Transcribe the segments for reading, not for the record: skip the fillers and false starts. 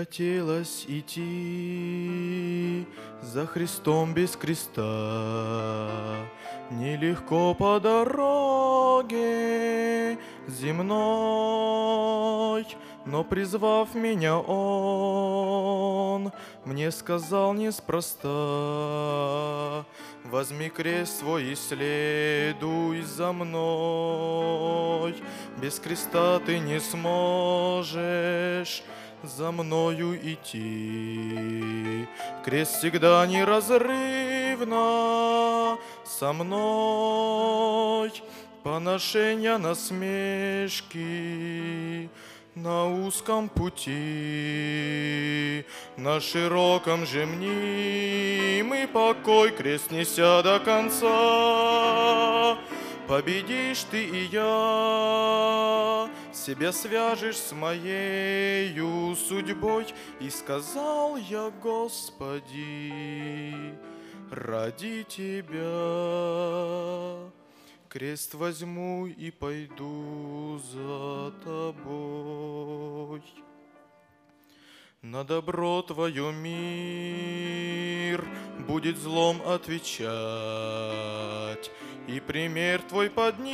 хотелось идти за Христом без креста. Нелегко по дороге земной, но призвав меня Он, мне сказал неспроста: возьми крест свой и следуй за мной. Без креста ты не сможешь за мною идти. Крест всегда неразрывно со мной. Поношения, насмешки на узком пути, на широком же мнимый покой, крест неся до конца. Победишь ты и я, себя свяжешь с моею судьбой. И сказал я: Господи, ради Тебя крест возьму и пойду за Тобой. На добро Твое мир будет злом отвечать, и пример Твой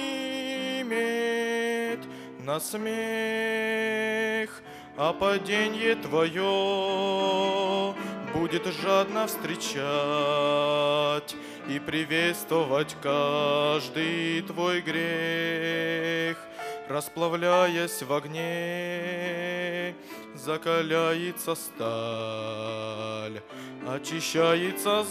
поднимет на смех, а паденье Твое будет жадно встречать и приветствовать каждый Твой грех. Расплавляясь в огне, закаляется сталь, очищается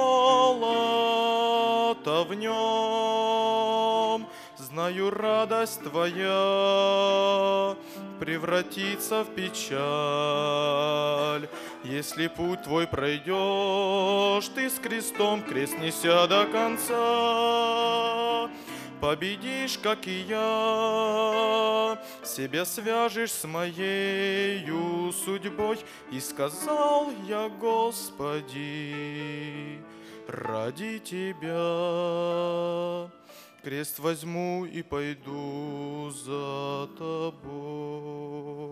золото в нем. Знаю, радость Твоя превратится в печаль, если путь Твой пройдешь ты с крестом, крест неся до конца. Победишь, как и я, себя свяжешь с моею судьбой. И сказал я: Господи, ради Тебя крест возьму и пойду за Тобой.